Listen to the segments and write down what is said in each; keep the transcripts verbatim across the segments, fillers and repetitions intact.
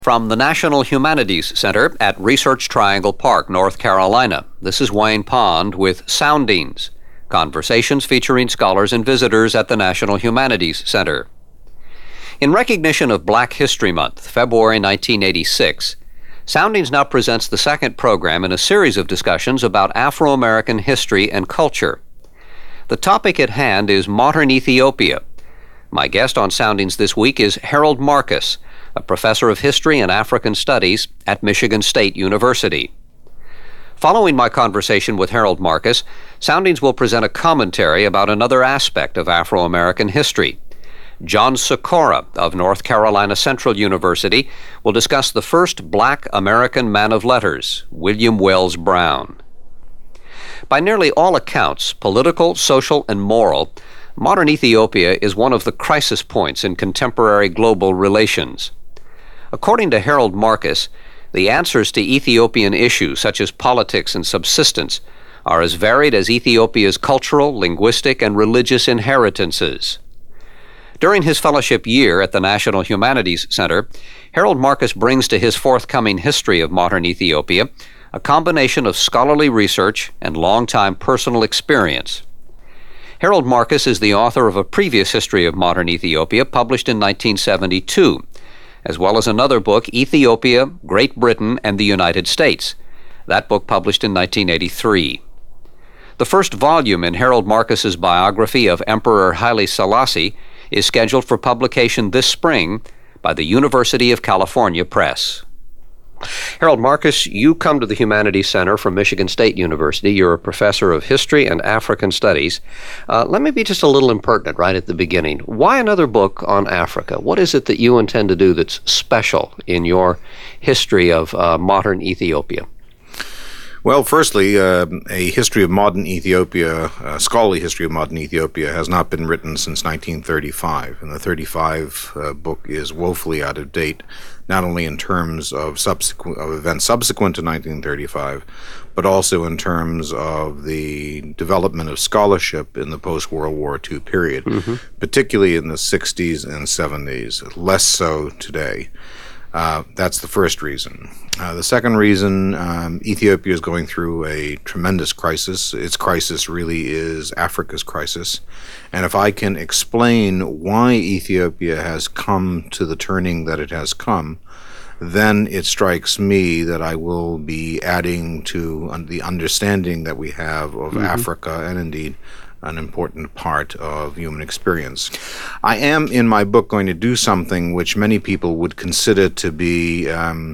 From the National Humanities Center at Research Triangle Park, North Carolina, this is Wayne Pond with Soundings, conversations featuring scholars and visitors at the National Humanities Center. In recognition of Black History Month, February nineteen eighty-six, Soundings now presents the second program in a series of discussions about Afro-American history and culture. The topic at hand is modern Ethiopia. My guest on Soundings this week is Harold Marcus, a professor of history and African studies at Michigan State University. Following my conversation with Harold Marcus, Soundings will present a commentary about another aspect of Afro-American history. John Sikora of North Carolina Central University will discuss the first Black American man of letters, William Wells Brown. By nearly all accounts, political, social, and moral, modern Ethiopia is one of the crisis points in contemporary global relations. According to Harold Marcus, the answers to Ethiopian issues such as politics and subsistence are as varied as Ethiopia's cultural, linguistic, and religious inheritances. During his fellowship year at the National Humanities Center, Harold Marcus brings to his forthcoming History of Modern Ethiopia a combination of scholarly research and long-time personal experience. Harold Marcus is the author of a previous History of Modern Ethiopia published in nineteen seventy-two, as well as another book, Ethiopia, Great Britain, and the United States. That book published in nineteen eighty-three. The first volume in Harold Marcus's biography of Emperor Haile Selassie is scheduled for publication this spring by the University of California Press. Harold Marcus, you come to the Humanities Center from Michigan State University. You're a professor of history and African studies. Uh, let me be just a little impertinent right at the beginning. Why another book on Africa? What is it that you intend to do that's special in your history of uh, modern Ethiopia? Well, firstly, uh, a history of modern Ethiopia, a scholarly history of modern Ethiopia, has not been written since nineteen thirty-five, and the thirty-five uh, book is woefully out of date, not only in terms of subsequent of events subsequent to nineteen thirty-five, but also in terms of the development of scholarship in the post-World War Two period, mm-hmm. particularly in the sixties and seventies, less so today. Uh, that's the first reason. Uh, the second reason, um, Ethiopia is going through a tremendous crisis. Its crisis really is Africa's crisis. And if I can explain why Ethiopia has come to the turning that it has come, then it strikes me that I will be adding to un- the understanding that we have of mm-hmm. Africa, and indeed an important part of human experience. I am, in my book, going to do something which many people would consider to be, um,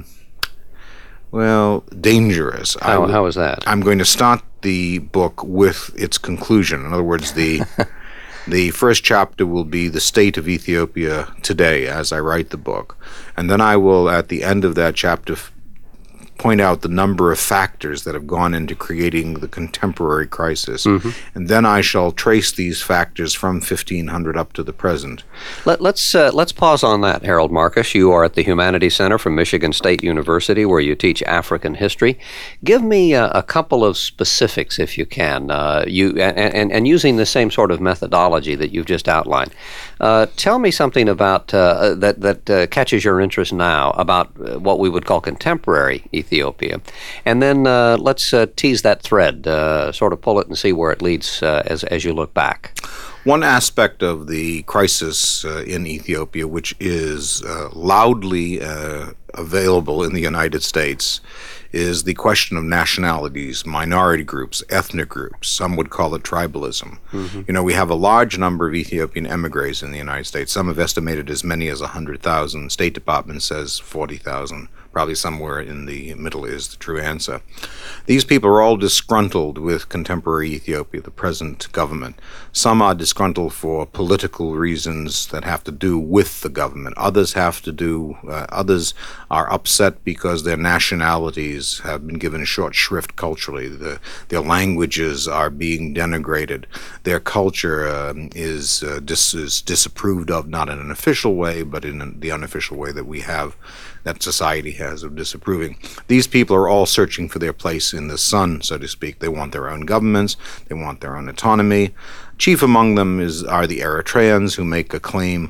well, dangerous. How, w- how is that? I'm going to start the book with its conclusion. In other words, the the first chapter will be the state of Ethiopia today as I write the book. And then I will, at the end of that chapter, f- point out the number of factors that have gone into creating the contemporary crisis. Mm-hmm. And then I shall trace these factors from fifteen hundred up to the present. Let, let's uh, let's pause on that, Harold Marcus. You are at the Humanities Center from Michigan State University, where you teach African history. Give me uh, a couple of specifics, if you can, uh, you and, and, and using the same sort of methodology that you've just outlined. Uh, tell me something about uh, that, that uh, catches your interest now about uh, what we would call contemporary Ethiopia. Ethiopia. And then uh, let's uh, tease that thread, uh, sort of pull it and see where it leads uh, as, as you look back. One aspect of the crisis uh, in Ethiopia, which is uh, loudly uh, available in the United States, is the question of nationalities, minority groups, ethnic groups. Some would call it tribalism. Mm-hmm. You know, we have a large number of Ethiopian emigres in the United States. Some have estimated as many as one hundred thousand. State Department says forty thousand. Probably somewhere in the middle is the true answer. These people are all disgruntled with contemporary Ethiopia, the present government. Some are disgruntled for political reasons that have to do with the government. Others have to do, uh, others are upset because their nationalities have been given short shrift culturally. The, their languages are being denigrated. Their culture um, is, uh, dis- is disapproved of, not in an official way, but in the unofficial way that we have, that society has of disapproving. These people are all searching for their place in the sun, so to speak. They want their own governments. They want their own autonomy. Chief among them is are the Eritreans, who make a claim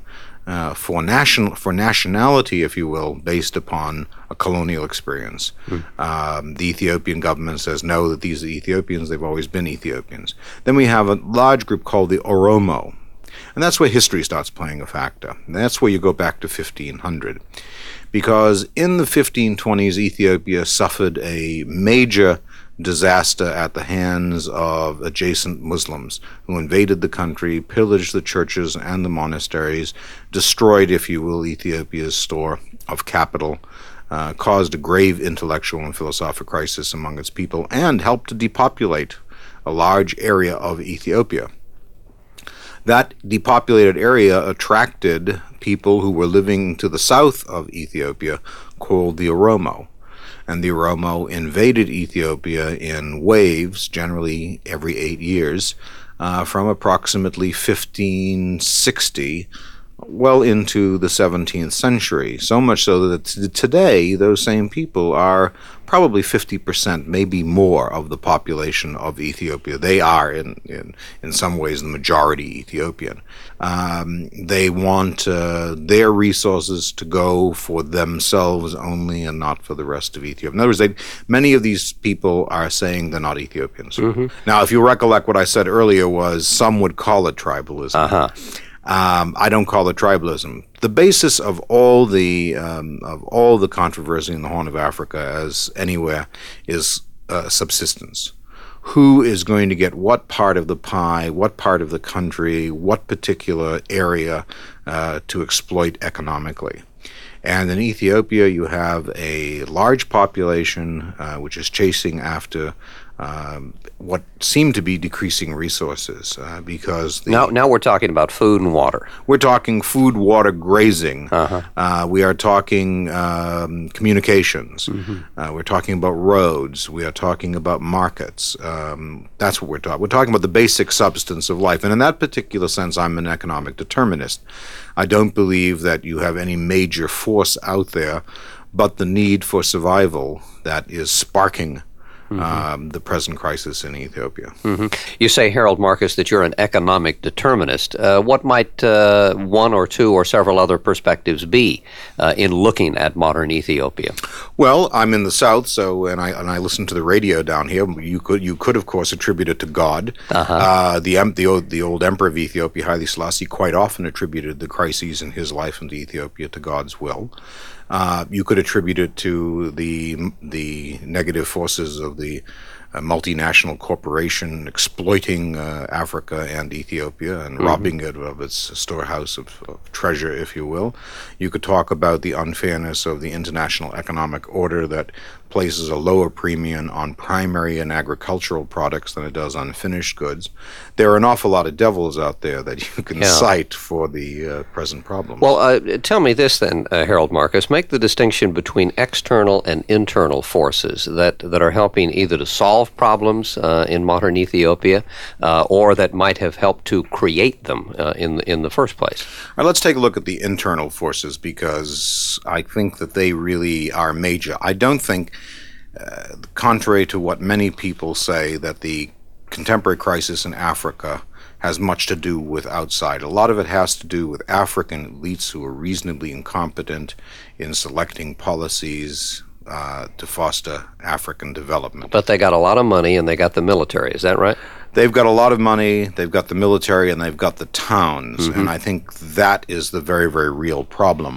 uh, for national for nationality, if you will, based upon a colonial experience. Mm. Um, the Ethiopian government says no, that these are Ethiopians. They've always been Ethiopians. Then we have a large group called the Oromo, and that's where history starts playing a factor. And that's where you go back to fifteen hundred, because in the fifteen twenties, Ethiopia suffered a major disaster at the hands of adjacent Muslims who invaded the country, pillaged the churches and the monasteries, destroyed, if you will, Ethiopia's store of capital, uh, caused a grave intellectual and philosophical crisis among its people, and helped to depopulate a large area of Ethiopia. That depopulated area attracted people who were living to the south of Ethiopia, called the Oromo. And the Oromo invaded Ethiopia in waves, generally every eight years, uh, from approximately fifteen sixty well into the seventeenth century. So much so that t- today those same people are probably fifty percent, maybe more, of the population of Ethiopia. They are, in, in, in some ways, the majority Ethiopian. Um, they want uh, their resources to go for themselves only and not for the rest of Ethiopia. In other words, they, many of these people are saying they're not Ethiopians. Mm-hmm. Now, if you recollect, what I said earlier was some would call it tribalism. Uh-huh. Um, I don't call it tribalism. The basis of all the um, of all the controversy in the Horn of Africa, as anywhere, is uh, subsistence. Who is going to get what part of the pie, what part of the country, what particular area uh, to exploit economically? And in Ethiopia, you have a large population uh, which is chasing after um, what seem to be decreasing resources uh, because the, now now we're talking about food and water. We're talking food, water, grazing. Uh-huh. Uh, we are talking um, communications. Mm-hmm. Uh, we're talking about roads. We are talking about markets. Um, that's what we're talking. We're talking about the basic substance of life. And in that particular sense, I'm an economic determinist. I don't believe that you have any major force out there but the need for survival that is sparking Mm-hmm. Um, the present crisis in Ethiopia. Mm-hmm. You say, Harold Marcus, that you're an economic determinist. Uh, what might uh, one or two or several other perspectives be uh, in looking at modern Ethiopia? Well, I'm in the South, so and I and I listen to the radio down here. You could you could of course attribute it to God. Uh-huh. Uh, the the old, the old emperor of Ethiopia, Haile Selassie, quite often attributed the crises in his life in Ethiopia to God's will. Uh, you could attribute it to the the negative forces of the uh, multinational corporation exploiting uh, Africa and Ethiopia and mm-hmm. robbing it of its storehouse of, of treasure, if you will. You could talk about the unfairness of the international economic order that places a lower premium on primary and agricultural products than it does on finished goods. There are an awful lot of devils out there that you can yeah. cite for the uh, present problem. Well, uh, tell me this then, uh, Harold Marcus. Make the distinction between external and internal forces that, that are helping either to solve problems uh, in modern Ethiopia uh, or that might have helped to create them uh, in, in the first place. All right, let's take a look at the internal forces because I think that they really are major. I don't think Uh, contrary to what many people say, that the contemporary crisis in Africa has much to do with outside. A lot of it has to do with African elites who are reasonably incompetent in selecting policies uh, to foster African development. But they got a lot of money and they got the military, is that right? They've got a lot of money, they've got the military, and they've got the towns, mm-hmm. and I think that is the very, very real problem.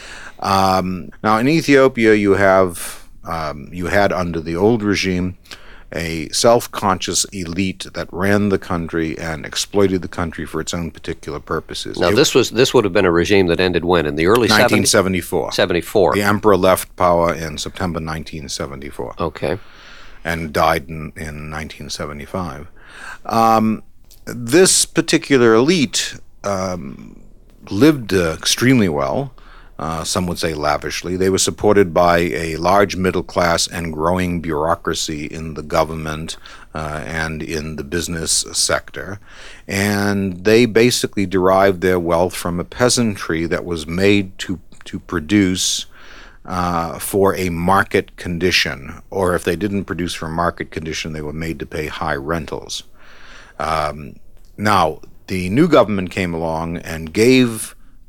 Um, now, in Ethiopia, you have Um, you had under the old regime a self-conscious elite that ran the country and exploited the country for its own particular purposes. Now, it, this was this would have been a regime that ended when? In the early nineteen seventy-four. seventy-four. The emperor left power in September nineteen seventy-four. Okay. And died in, in nineteen seventy-five. Um, this particular elite um, lived uh, extremely well. Uh, some would say lavishly. They were supported by a large middle class and growing bureaucracy in the government uh, and in the business sector. And they basically derived their wealth from a peasantry that was made to, to produce uh, for a market condition. Or if they didn't produce for a market condition, they were made to pay high rentals. Um, now, the new government came along and gave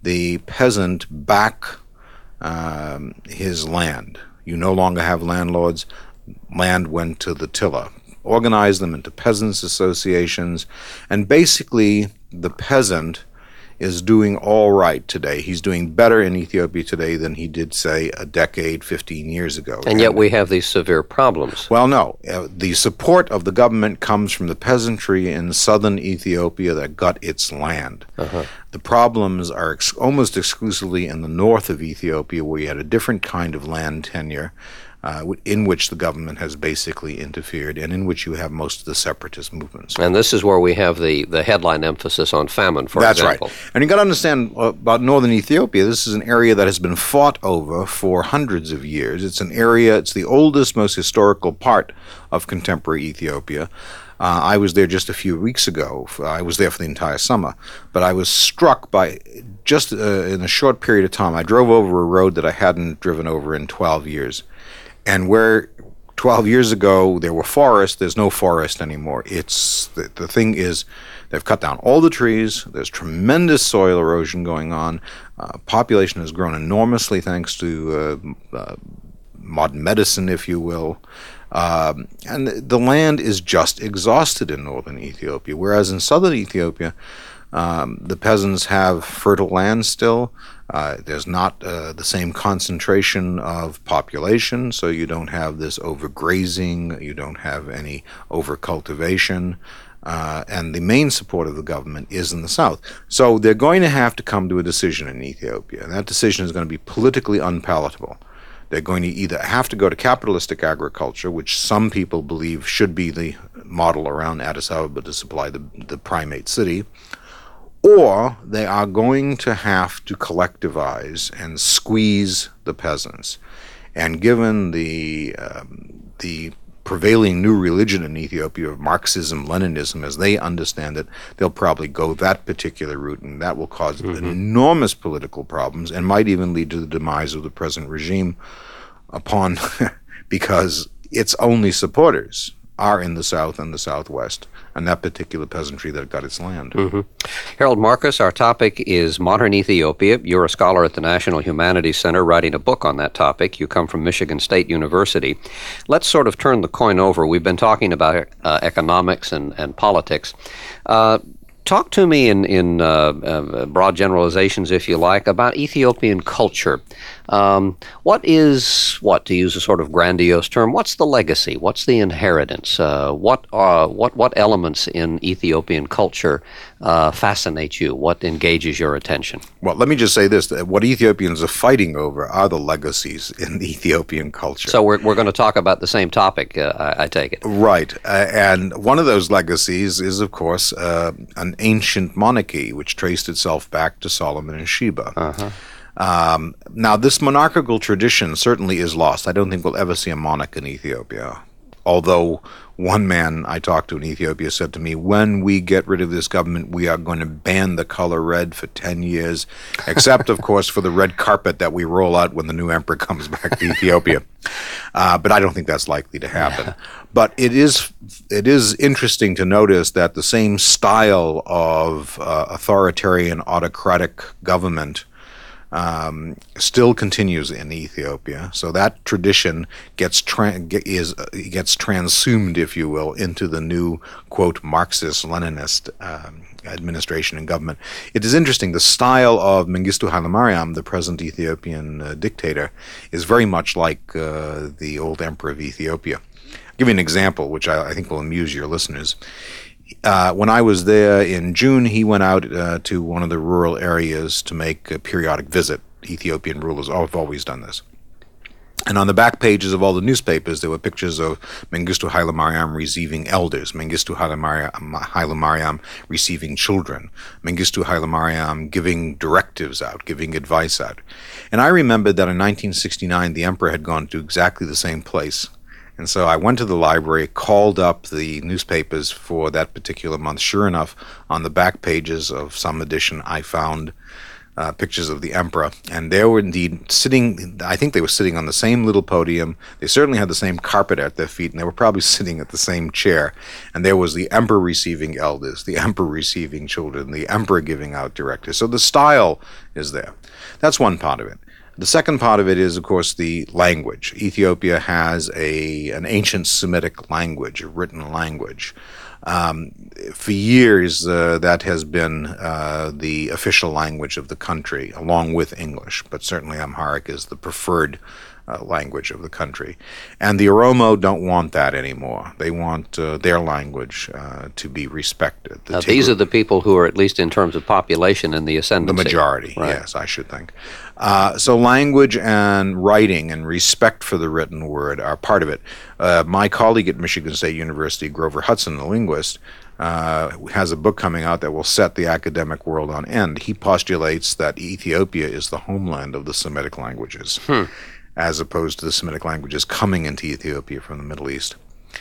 the peasant back um, his land. You no longer have landlords. Land went to the tiller. Organized them into peasants' associations, and basically the peasant is doing all right today. He's doing better in Ethiopia today than he did, say, a decade, fifteen years ago. And yet we have these severe problems. Well, no. Uh, the support of the government comes from the peasantry in southern Ethiopia that got its land. Uh-huh. The problems are ex- almost exclusively in the north of Ethiopia, where you had a different kind of land tenure, Uh, in which the government has basically interfered, and in which you have most of the separatist movements. And this is where we have the, the headline emphasis on famine, for That's example. That's right. And you got to understand uh, about northern Ethiopia, this is an area that has been fought over for hundreds of years. It's an area, it's the oldest, most historical part of contemporary Ethiopia. Uh, I was there just a few weeks ago. I was there for the entire summer. But I was struck by, just uh, in a short period of time, I drove over a road that I hadn't driven over in twelve years. And where twelve years ago there were forests, there's no forest anymore. It's the, the thing is, they've cut down all the trees. There's tremendous soil erosion going on. Uh, population has grown enormously thanks to uh, uh, modern medicine, if you will. Um, and the land is just exhausted in northern Ethiopia, whereas in southern Ethiopia, um, the peasants have fertile land still. Uh, there's not uh, the same concentration of population, so you don't have this overgrazing, you don't have any overcultivation, uh, and the main support of the government is in the south. So they're going to have to come to a decision in Ethiopia, and that decision is going to be politically unpalatable. They're going to either have to go to capitalistic agriculture, which some people believe should be the model around Addis Ababa to supply the, the primate city, or they are going to have to collectivize and squeeze the peasants. And given the um, the prevailing new religion in Ethiopia of Marxism, Leninism, as they understand it, they'll probably go that particular route, and that will cause mm-hmm. enormous political problems and might even lead to the demise of the present regime upon because its only supporters are in the south and the southwest, and that particular peasantry that got its land. Mm-hmm. Harold Marcus, our topic is modern Ethiopia. You're a scholar at the National Humanities Center writing a book on that topic. You come from Michigan State University. Let's sort of turn the coin over. We've been talking about uh, economics and, and politics. Uh, talk to me in, in uh, uh, broad generalizations, if you like, about Ethiopian culture. Um, what is, what to use a sort of grandiose term, what's the legacy? What's the inheritance? Uh, what uh, what what elements in Ethiopian culture uh, fascinate you? What engages your attention? Well, let me just say this: that what Ethiopians are fighting over are the legacies in the Ethiopian culture. So we're we're going to talk about the same topic, uh, I, I take it. Right, uh, and one of those legacies is, of course, uh, an ancient monarchy which traced itself back to Solomon and Sheba. Uh-huh. Um, now, this monarchical tradition certainly is lost. I don't think we'll ever see a monarch in Ethiopia. Although one man I talked to in Ethiopia said to me, when we get rid of this government, we are going to ban the color red for ten years, except, of course, for the red carpet that we roll out when the new emperor comes back to Ethiopia. Uh, but I don't think that's likely to happen. Yeah. But it is it is interesting to notice that the same style of uh, authoritarian, autocratic government Um, still continues in Ethiopia, so that tradition gets tra- is uh, gets transsumed, if you will, into the new quote Marxist-Leninist um, administration and government. It is interesting. The style of Mengistu Haile Mariam, the present Ethiopian uh, dictator, is very much like uh, the old emperor of Ethiopia. I'll give you an example, which I, I think will amuse your listeners. Uh, when I was there in June, he went out uh, to one of the rural areas to make a periodic visit. Ethiopian rulers have always done this. And on the back pages of all the newspapers, there were pictures of Mengistu Haile Mariam receiving elders, Mengistu Haile Mariam, Haile Mariam receiving children, Mengistu Haile Mariam giving directives out, giving advice out. And I remembered that in nineteen sixty-nine, the emperor had gone to exactly the same place. And so I went to the library, called up the newspapers for that particular month. Sure enough, on the back pages of some edition, I found uh, pictures of the emperor, and they were indeed sitting, I think they were sitting on the same little podium. They certainly had the same carpet at their feet, and they were probably sitting at the same chair. And there was the emperor receiving elders, the emperor receiving children, the emperor giving out directives. So the style is there. That's one part of it. The second part of it is, of course, the language. Ethiopia has a an ancient Semitic language, a written language. Um, for years, uh, that has been uh, the official language of the country, along with English, but certainly Amharic is the preferred uh, language of the country. And the Oromo don't want that anymore. They want uh, their language uh, to be respected. The now, these are the people who are, at least in terms of population, in the ascendancy. The majority, right. Yes, I should think. Uh, so language and writing and respect for the written word are part of it. Uh, my colleague at Michigan State University, Grover Hudson, the linguist, uh, has a book coming out that will set the academic world on end. He postulates that Ethiopia is the homeland of the Semitic languages, hmm. as opposed to the Semitic languages coming into Ethiopia from the Middle East.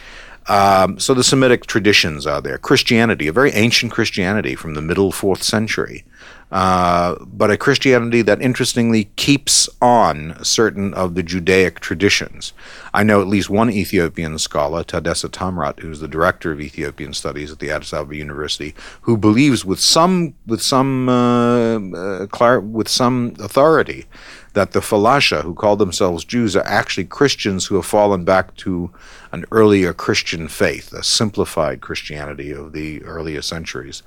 Um, so the Semitic traditions are there. Christianity, a very ancient Christianity from the middle fourth century, uh, but a Christianity that interestingly keeps on certain of the Judaic traditions. I know at least one Ethiopian scholar, Tadessa Tamrat, who's the director of Ethiopian studies at the Addis Ababa University, who believes with some with some uh, uh, clar- with some authority that the Falasha, who call themselves Jews, are actually Christians who have fallen back to an earlier Christian faith, a simplified Christianity of the earlier centuries.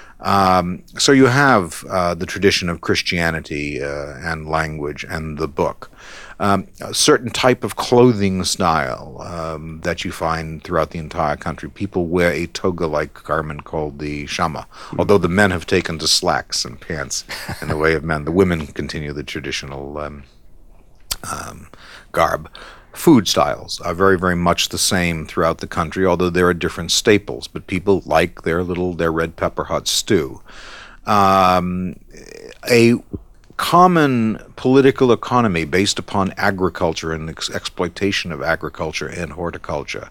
Um, so you have uh, the tradition of Christianity uh, and language and the book. Um, a certain type of clothing style um, that you find throughout the entire country. People wear a toga-like garment called the shama, although the men have taken to slacks and pants in the way of men. The women continue the traditional um, um, garb. Food styles are very, very much the same throughout the country, although there are different staples. But people like their little, their red pepper hot stew. Um, a common political economy based upon agriculture and ex- exploitation of agriculture and horticulture.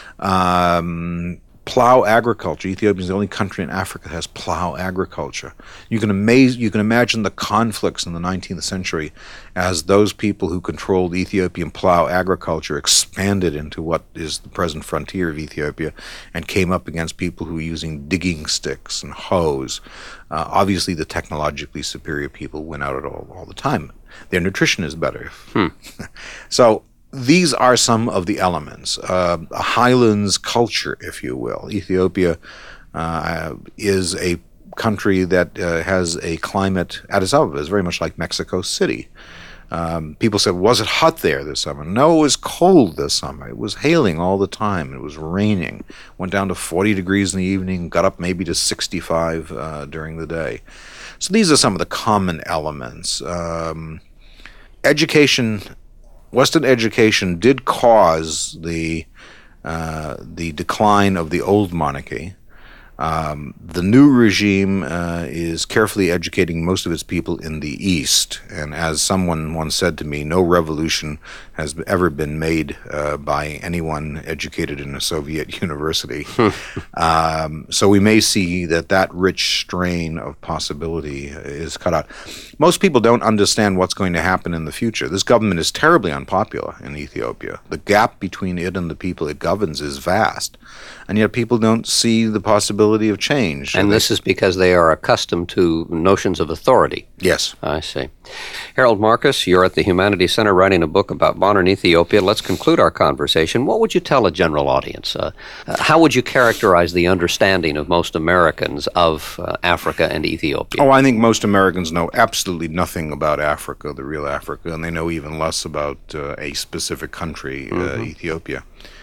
Um, plow agriculture. Ethiopia is the only country in Africa that has plow agriculture. You can amaze, you can imagine the conflicts in the nineteenth century as those people who controlled Ethiopian plow agriculture expanded into what is the present frontier of Ethiopia and came up against people who were using digging sticks and hoes. Uh, obviously, the technologically superior people win out at all, all the time. Their nutrition is better. Hmm. So these are some of the elements. Uh, a highlands culture, if you will. Ethiopia uh, is a country that uh, has a climate, Addis Ababa is very much like Mexico City. Um, people said, was it hot there this summer? No, it was cold this summer. It was hailing all the time. It was raining. Went down to forty degrees in the evening, got up maybe to sixty-five uh, during the day. So these are some of the common elements. Um, education, Western education did cause the uh, the decline of the old monarchy. Um, the new regime uh, is carefully educating most of its people in the East, and as someone once said to me, no revolution has ever been made uh, by anyone educated in a Soviet university. um, so we may see that that rich strain of possibility is cut out. Most people don't understand what's going to happen in the future. This government is terribly unpopular in Ethiopia. The gap between it and the people it governs is vast, and yet people don't see the possibility of change. And this is because they are accustomed to notions of authority. Yes. I see. Harold Marcus, you're at the Humanities Center writing a book about modern Ethiopia. Let's conclude our conversation. What would you tell a general audience? Uh, uh, how would you characterize the understanding of most Americans of uh, Africa and Ethiopia? Oh, I think most Americans know absolutely nothing about Africa, the real Africa, and they know even less about uh, a specific country, uh, mm-hmm. Ethiopia.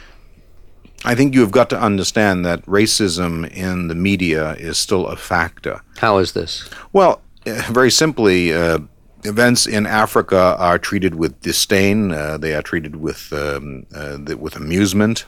I think you've got to understand that racism in the media is still a factor. How is this? Well, very simply, uh, events in Africa are treated with disdain. Uh, they are treated with um, uh, with amusement.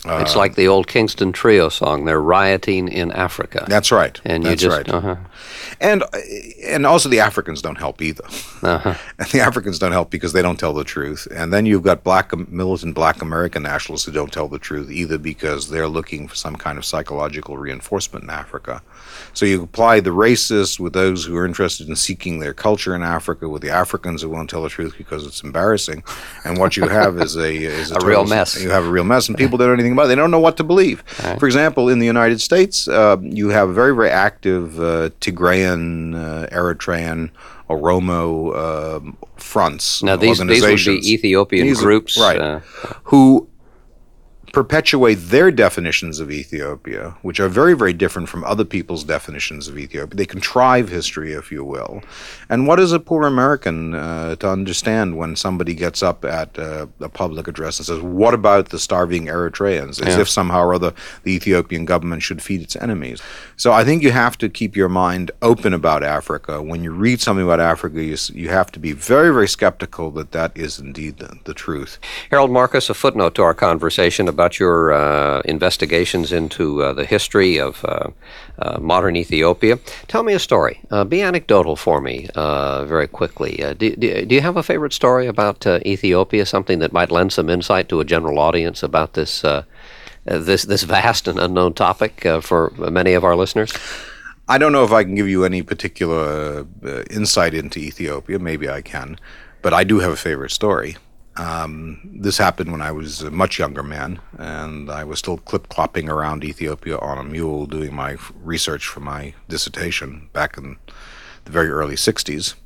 It's like the old Kingston Trio song. They're rioting in Africa. That's right. And you That's just, right. Uh-huh. And and also the Africans don't help either. Uh-huh. And the Africans don't help because they don't tell the truth. And then you've got black militant black American nationalists who don't tell the truth either because they're looking for some kind of psychological reinforcement in Africa. So you apply the racists with those who are interested in seeking their culture in Africa, with the Africans who won't tell the truth because it's embarrassing. And what you have is a is a, a real mess. You have a real mess, and people don't know anything about it. They don't know what to believe. Right. For example, in the United States, uh, you have very, very active uh, Tigrayan, uh, Eritrean, Oromo uh, fronts, now these, organizations. these would be Ethiopian these groups. Are, right, uh, who perpetuate their definitions of Ethiopia, which are very, very different from other people's definitions of Ethiopia. They contrive history, if you will. And what is a poor American uh, to understand when somebody gets up at uh, a public address and says, what about the starving Eritreans? As Yeah. if somehow or other the Ethiopian government should feed its enemies. So I think you have to keep your mind open about Africa. When you read something about Africa, you, you have to be very, very skeptical that that is indeed the, the truth. Harold Marcus, a footnote to our conversation about your uh, investigations into uh, the history of uh, uh, modern Ethiopia. Tell me a story. Uh, be anecdotal for me uh, very quickly. Uh, do, do, do you have a favorite story about uh, Ethiopia, something that might lend some insight to a general audience about this uh, uh, this this vast and unknown topic uh, for many of our listeners? I don't know if I can give you any particular uh, insight into Ethiopia. Maybe I can. But I do have a favorite story. Um, this happened when I was a much younger man, and I was still clip-clopping around Ethiopia on a mule doing my research for my dissertation back in the very early sixties.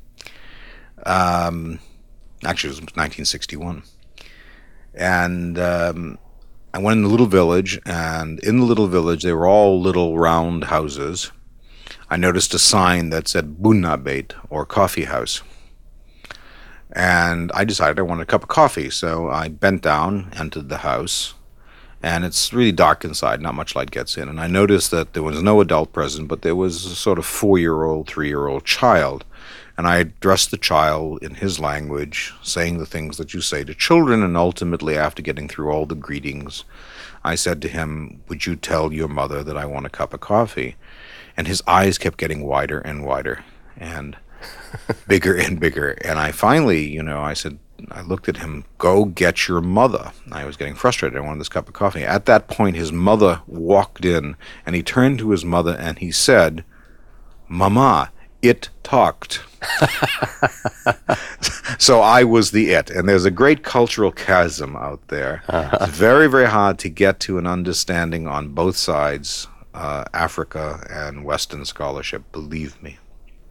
Um, actually, it was nineteen sixty-one. And um, I went in the little village, and in the little village, they were all little round houses. I noticed a sign that said Bunna Beit, or coffee house. And I decided I wanted a cup of coffee, so I bent down, entered the house, and it's really dark inside, not much light gets in. And I noticed that there was no adult present, but there was a sort of four-year-old, three-year-old child. And I addressed the child in his language, saying the things that you say to children, and ultimately, after getting through all the greetings, I said to him, would you tell your mother that I want a cup of coffee? And his eyes kept getting wider and wider, and bigger and bigger. And I finally, you know, I said, I looked at him, go get your mother. I was getting frustrated. I wanted this cup of coffee. At that point, his mother walked in, and he turned to his mother and he said, Mama, it talked. So I was the it. And there's a great cultural chasm out there. Uh-huh. It's very, very hard to get to an understanding on both sides, uh, Africa and Western scholarship, believe me.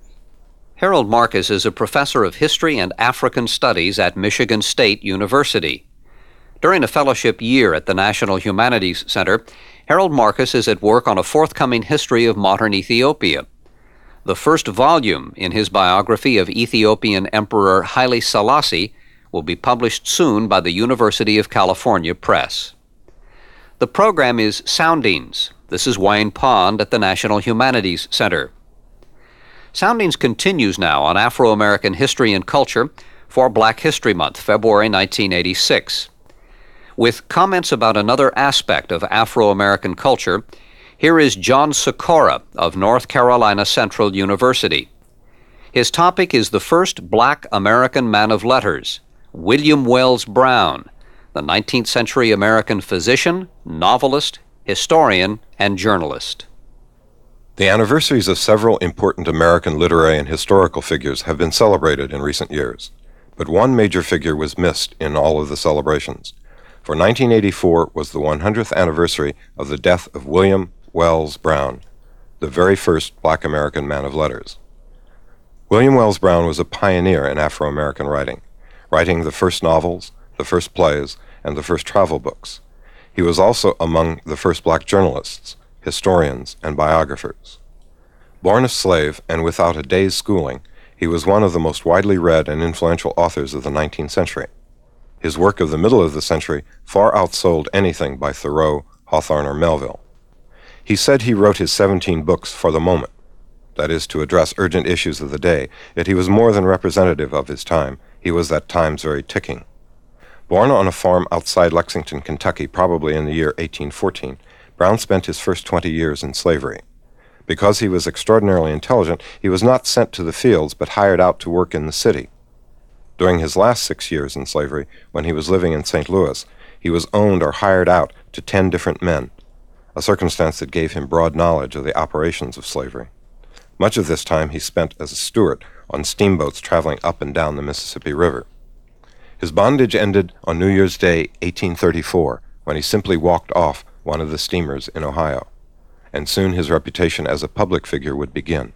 Harold Marcus is a professor of history and African studies at Michigan State University. During a fellowship year at the National Humanities Center, Harold Marcus is at work on a forthcoming history of modern Ethiopia. The first volume in his biography of Ethiopian Emperor Haile Selassie will be published soon by the University of California Press. The program is Soundings. This is Wayne Pond at the National Humanities Center. Soundings continues now on Afro-American history and culture for Black History Month, February nineteen eighty-six. With comments about another aspect of Afro-American culture, here is John Sikora of North Carolina Central University. His topic is the first Black American man of letters, William Wells Brown, the nineteenth century American physician, novelist, historian, and journalist. The anniversaries of several important American literary and historical figures have been celebrated in recent years, but one major figure was missed in all of the celebrations. For nineteen eighty-four was the one hundredth anniversary of the death of William Wells Brown, the very first Black American man of letters. William Wells Brown was a pioneer in Afro-American writing, writing the first novels, the first plays, and the first travel books. He was also among the first Black journalists, historians, and biographers. Born a slave and without a day's schooling, he was one of the most widely read and influential authors of the nineteenth century. His work of the middle of the century far outsold anything by Thoreau, Hawthorne, or Melville. He said he wrote his seventeen books for the moment, that is, to address urgent issues of the day, yet he was more than representative of his time. He was that time's very ticking. Born on a farm outside Lexington, Kentucky, probably in the year eighteen fourteen, Brown spent his first twenty years in slavery. Because he was extraordinarily intelligent, he was not sent to the fields, but hired out to work in the city. During his last six years in slavery, when he was living in Saint Louis, he was owned or hired out to ten different men, a circumstance that gave him broad knowledge of the operations of slavery. Much of this time he spent as a steward on steamboats traveling up and down the Mississippi River. His bondage ended on New Year's Day, eighteen thirty-four, when he simply walked off one of the steamers in Ohio, and soon his reputation as a public figure would begin.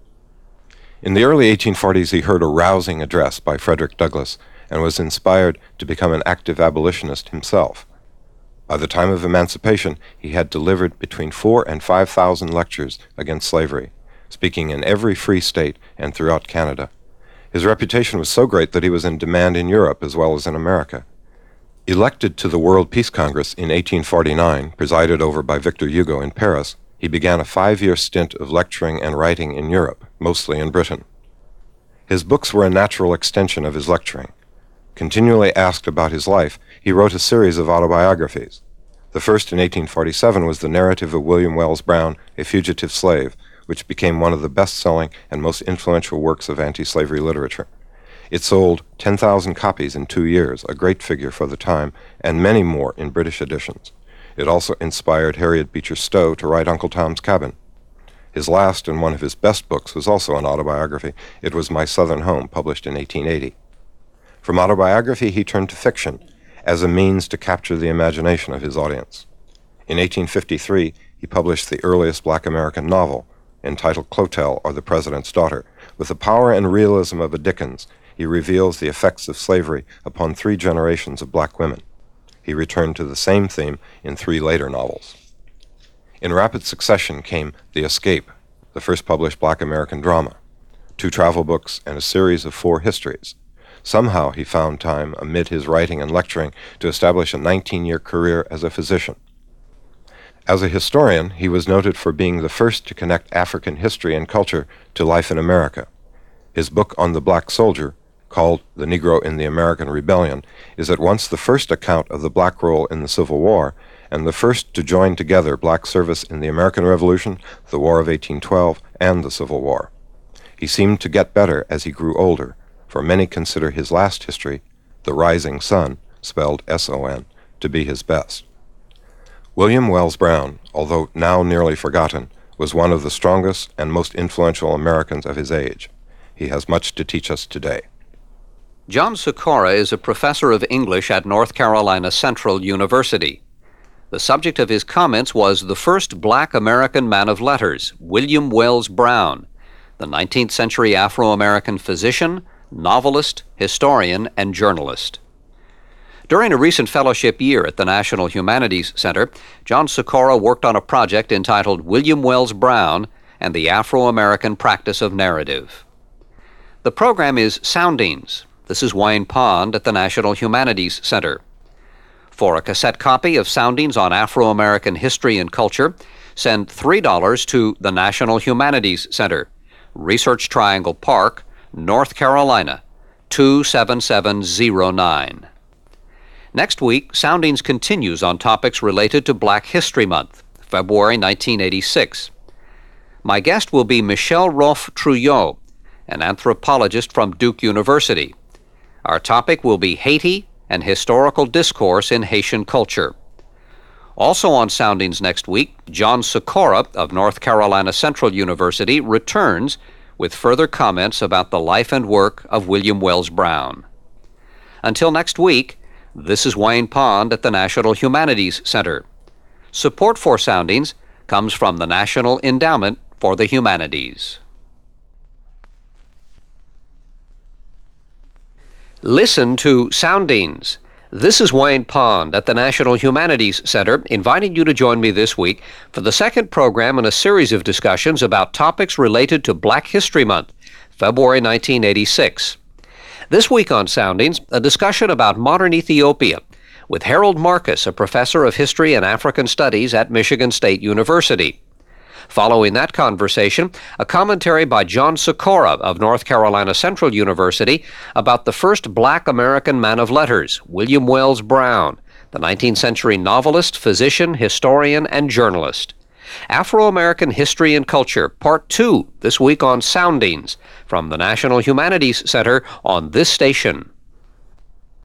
In the early eighteen forties, he heard a rousing address by Frederick Douglass and was inspired to become an active abolitionist himself. By the time of emancipation, he had delivered between four and five thousand lectures against slavery, speaking in every free state and throughout Canada. His reputation was so great that he was in demand in Europe as well as in America. Elected to the World Peace Congress in eighteen forty-nine, presided over by Victor Hugo in Paris, he began a five-year stint of lecturing and writing in Europe, mostly in Britain. His books were a natural extension of his lecturing. Continually asked about his life, he wrote a series of autobiographies. The first in eighteen forty-seven was the narrative of William Wells Brown, A Fugitive Slave, which became one of the best-selling and most influential works of anti-slavery literature. It sold ten thousand copies in two years, a great figure for the time, and many more in British editions. It also inspired Harriet Beecher Stowe to write Uncle Tom's Cabin. His last and one of his best books was also an autobiography. It was My Southern Home, published in eighteen eighty. From autobiography, he turned to fiction as a means to capture the imagination of his audience. In eighteen fifty-three, he published the earliest black American novel, entitled Clotel, or the President's Daughter. With the power and realism of a Dickens, he reveals the effects of slavery upon three generations of black women. He returned to the same theme in three later novels. In rapid succession came The Escape, the first published black American drama, two travel books, and a series of four histories. Somehow he found time, amid his writing and lecturing, to establish a nineteen-year career as a physician. As a historian, he was noted for being the first to connect African history and culture to life in America. His book on the black soldier, called The Negro in the American Rebellion, is at once the first account of the black role in the Civil War and the first to join together black service in the American Revolution, the War of eighteen twelve, and the Civil War. He seemed to get better as he grew older, for many consider his last history, The Rising Sun, spelled S O N, to be his best. William Wells Brown, although now nearly forgotten, was one of the strongest and most influential Americans of his age. He has much to teach us today. John Sikora is a professor of English at North Carolina Central University. The subject of his comments was the first black American man of letters, William Wells Brown, the nineteenth century Afro-American physician, novelist, historian, and journalist. During a recent fellowship year at the National Humanities Center, John Sikora worked on a project entitled William Wells Brown and the Afro-American Practice of Narrative. The program is Soundings. This is Wayne Pond at the National Humanities Center. For a cassette copy of Soundings on Afro-American History and Culture, send three dollars to the National Humanities Center, Research Triangle Park, North Carolina, two seven seven zero nine. Next week, Soundings continues on topics related to Black History Month, February nineteen eighty-six. My guest will be Michelle Rolfe-Trouillot, an anthropologist from Duke University. Our topic will be Haiti and historical discourse in Haitian culture. Also on Soundings next week, John Sikora of North Carolina Central University returns with further comments about the life and work of William Wells Brown. Until next week, this is Wayne Pond at the National Humanities Center. Support for Soundings comes from the National Endowment for the Humanities. Listen to Soundings. This is Wayne Pond at the National Humanities Center, inviting you to join me this week for the second program in a series of discussions about topics related to Black History Month, February nineteen eighty-six. This week on Soundings, a discussion about modern Ethiopia with Harold Marcus, a professor of history and African studies at Michigan State University. Following that conversation, a commentary by John Sikora of North Carolina Central University about the first black American man of letters, William Wells Brown, the nineteenth century novelist, physician, historian, and journalist. Afro-American History and Culture, Part two, this week on Soundings, from the National Humanities Center on this station.